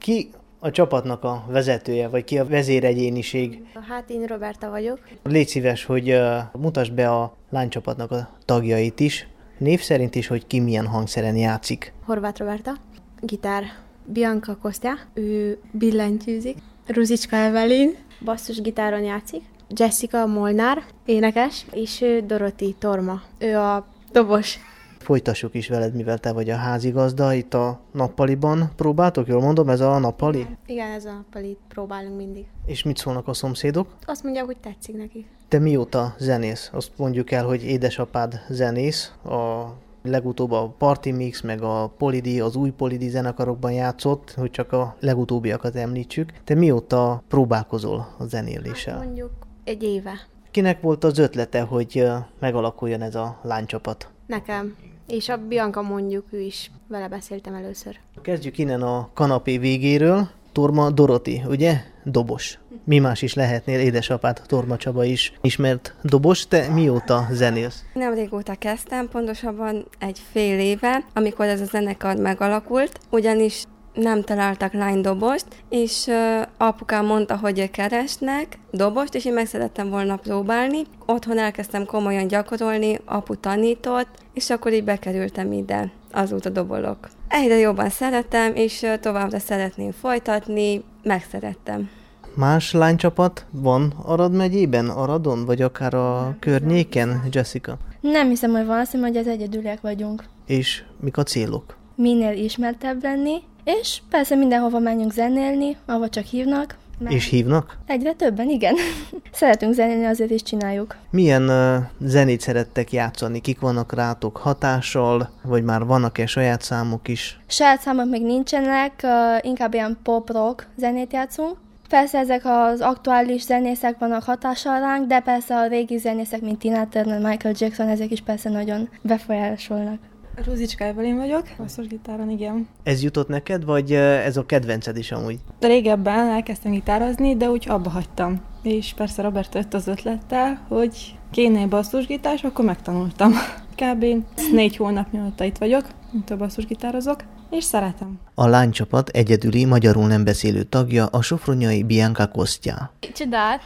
Ki a csapatnak a vezetője, vagy ki a vezéregyéniség? Hát én Roberta vagyok. Légy szíves, hogy mutasd be a lánycsapatnak a tagjait is, név szerint is, hogy ki milyen hangszeren játszik. Horváth Roberta, gitár. Bianca Kostya, ő billentyűzik. Ruzicska Evelyn, basszusgitáron játszik. Jessica Molnár, énekes, és ő Doroti Torma, ő a dobos. Folytassuk is veled, mivel te vagy a házigazda, itt a nappaliban próbáltok, jól mondom, ez a nappali? Igen, ez a nappalit próbálunk mindig. És mit szólnak a szomszédok? Azt mondják, hogy tetszik neki. Te mióta zenész? Azt mondjuk el, hogy édesapád zenész, a legutóbb a Party Mix, meg a Polidi, az új Polidi zenekarokban játszott, hogy csak a legutóbbiakat említsük. Te mióta próbálkozol a zenéléssel? Hát mondjuk egy éve. Kinek volt az ötlete, hogy megalakuljon ez a lánycsapat? Nekem. És a Bianca mondjuk, ő is, vele beszéltem először. Kezdjük innen a kanapé végéről. Torma Doroti, ugye? Dobos. Mi más is lehetnél, édesapád Torma Csaba is ismert dobos. Te mióta zenélsz? Nem régóta kezdtem, pontosabban egy fél éve, amikor ez a zenekar megalakult, ugyanis nem találtak lánydobost, és apukám mondta, hogy keresnek dobost, és én meg szerettem volna próbálni. Otthon elkezdtem komolyan gyakorolni, apu tanított, és akkor így bekerültem ide, azóta dobolok. Egyre jobban szeretem, és továbbra szeretném folytatni, megszerettem. Más lánycsapat van Arad megyében, Aradon, vagy akár a környéken, Jessica? Nem hiszem, hogy van, azt hiszem, hogy az egyedüliek vagyunk. És mik a célok? Minél ismertebb lenni, és persze mindenhova menjünk zenélni, ahova csak hívnak. És hívnak? Egyre többen, igen. Szeretünk zenélni, azért is csináljuk. Milyen zenét szerettek játszani? Kik vannak rátok hatással, vagy már vannak-e saját számok is? Saját számok még nincsenek, inkább ilyen pop-rock zenét játszunk. Persze ezek az aktuális zenészek vannak hatással ránk, de persze a régi zenészek, mint Tina Turner, Michael Jackson, ezek is persze nagyon befolyásolnak. Ruzicska Evelyn vagyok, basszusgitáron, igen. Ez jutott neked, vagy ez a kedvenced is amúgy? De régebben elkezdtem gitározni, de úgy abba hagytam. És persze Robert jött az ötlettel, hogy kéne egy basszusgitár, és akkor megtanultam. Kb. 4 hónap mióta itt vagyok, mint a basszusgitározok, és szeretem. A lánycsapat egyedüli magyarul nem beszélő tagja a sofronyai Bianca Kostya. Ciudat,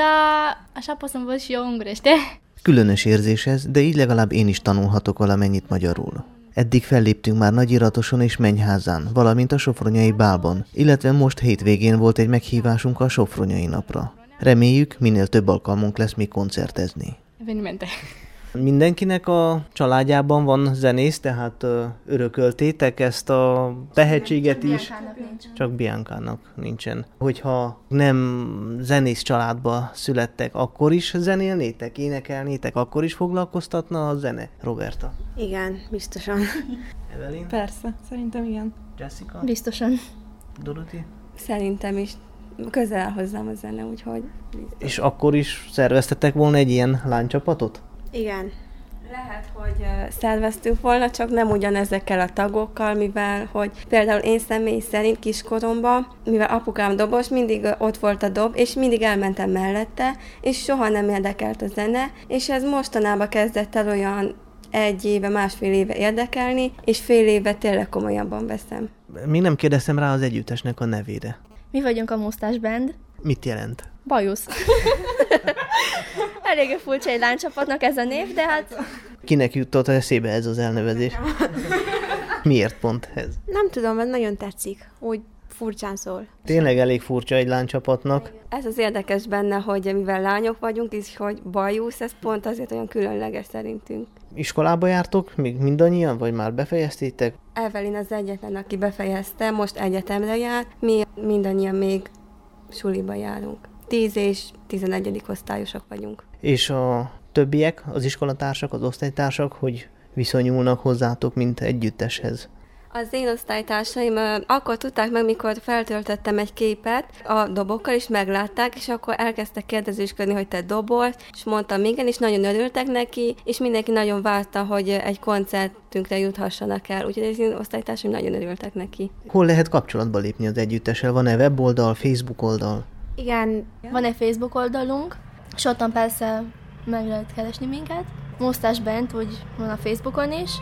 dar așa pot să învăț și eu ungrește. Különös érzés ez, de így legalább én is tanulhatok valamennyit magyarul. Eddig felléptünk már Nagyiratoson és Mennyházán, valamint a Sofronyai Bálban, illetve most hétvégén volt egy meghívásunk a Sofronyai napra. Reméljük, minél több alkalmunk lesz még koncertezni. Evenimente. Mindenkinek a családjában van zenész, tehát örököltétek ezt a tehetséget is. Csak Biancának nincsen. Hogyha nem zenész családba születtek, akkor is zenélnétek, énekelnétek, akkor is foglalkoztatna a zene, Roberta? Igen, biztosan. Evelyn? Persze, szerintem igen. Jessica? Biztosan. Doroti? Szerintem is közel áll hozzám a zene, úgyhogy... És akkor is szerveztetek volna egy ilyen lánycsapatot? Igen. Lehet, hogy szerveztünk volna, csak nem ugyanezekkel a tagokkal, mivel, hogy például én személy szerint kiskoromban, mivel apukám dobos, mindig ott volt a dob, és mindig elmentem mellette, és soha nem érdekelt a zene, és ez mostanában kezdett el olyan 1 éve, másfél éve érdekelni, és fél éve tényleg komolyabban veszem. Még nem kérdeztem rá az együttesnek a nevére. Mi vagyunk a Mustache Band. Mit jelent? Bajusz. Eléggé furcsa egy lánycsapatnak ez a név, de hát... Kinek jutott eszébe ez az elnevezés? Miért pont ez? Nem tudom, mert nagyon tetszik. Úgy furcsán szól. Tényleg elég furcsa egy lánycsapatnak. Ez az érdekes benne, hogy mivel lányok vagyunk, és hogy bajusz, ez pont azért olyan különleges szerintünk. Iskolába jártok? Még mindannyian? Vagy már befejeztétek? Evelyn az egyetlen, aki befejezte, most egyetemre jár, mi mindannyian még suliba járunk. 10 és 11. osztályosok vagyunk. És a többiek, az iskolatársak, az osztálytársak, hogy viszonyulnak hozzátok, mint együtteshez? Az én osztálytársaim akkor tudták meg, mikor feltöltöttem egy képet a dobokkal, és meglátták, és akkor elkezdtek kérdezősködni, hogy te dobol, és mondtam igen, és nagyon örültek neki, és mindenki nagyon várta, hogy egy koncertünkre juthassanak el, úgyhogy az én osztálytársaim nagyon örültek neki. Hol lehet kapcsolatba lépni az együttessel? Van-e weboldal, Facebook oldal? Igen. Van egy Facebook oldalunk, és ottan persze meg lehet keresni minket. Mustache Band, úgy van a Facebookon is.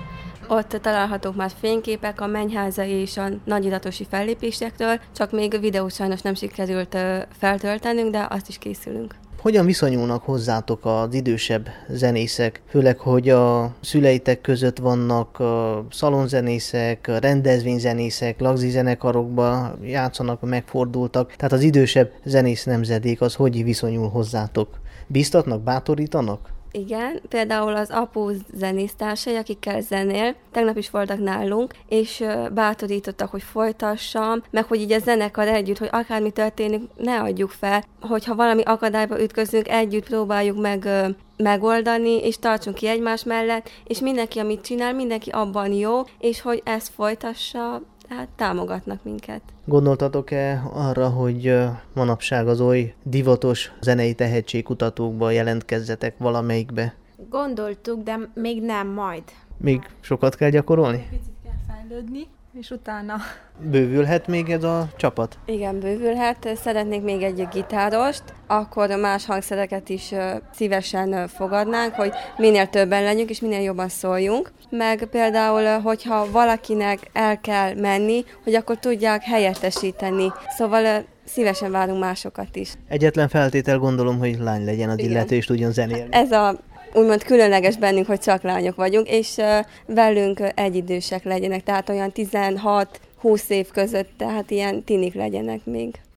Ott találhatók már fényképek a Mennyházai és a nagyiratosi fellépésekről, csak még a videót sajnos nem sikerült feltöltenünk, de azt is készülünk. Hogyan viszonyulnak hozzátok az idősebb zenészek? Főleg, hogy a szüleitek között vannak szalonzenészek, rendezvényzenészek, lagzi zenekarokba játszanak, megfordultak. Tehát az idősebb zenész nemzedék az hogy viszonyul hozzátok? Bíztatnak, bátorítanak? Igen, például az apu zenésztársai, akikkel zenél, tegnap is voltak nálunk, és bátorítottak, hogy folytassam, meg hogy így a zenekar együtt, hogy akármi történik, ne adjuk fel, hogyha valami akadályba ütközünk, együtt próbáljuk meg megoldani, és tartsunk ki egymás mellett, és mindenki, amit csinál, mindenki abban jó, és hogy ezt folytassa, tehát támogatnak minket. Gondoltatok-e arra, hogy manapság az oly divatos zenei tehetségkutatókba jelentkezzetek valamelyikbe? Gondoltuk, de még nem majd. Még sokat kell gyakorolni? Picit kell fejlődni, és utána... Bővülhet még ez a csapat? Igen, bővülhet. Szeretnék még egy gitárost, akkor más hangszereket is szívesen fogadnánk, hogy minél többen legyünk, és minél jobban szóljunk. Meg például, hogyha valakinek el kell menni, hogy akkor tudják helyettesíteni. Szóval szívesen várunk másokat is. Egyetlen feltétel gondolom, hogy lány legyen az illető, és tudjon zenélni. Ez a úgymond különleges bennünk, hogy csak lányok vagyunk, és velünk egyidősek legyenek, tehát olyan 16-20 év között, tehát ilyen tinik legyenek még.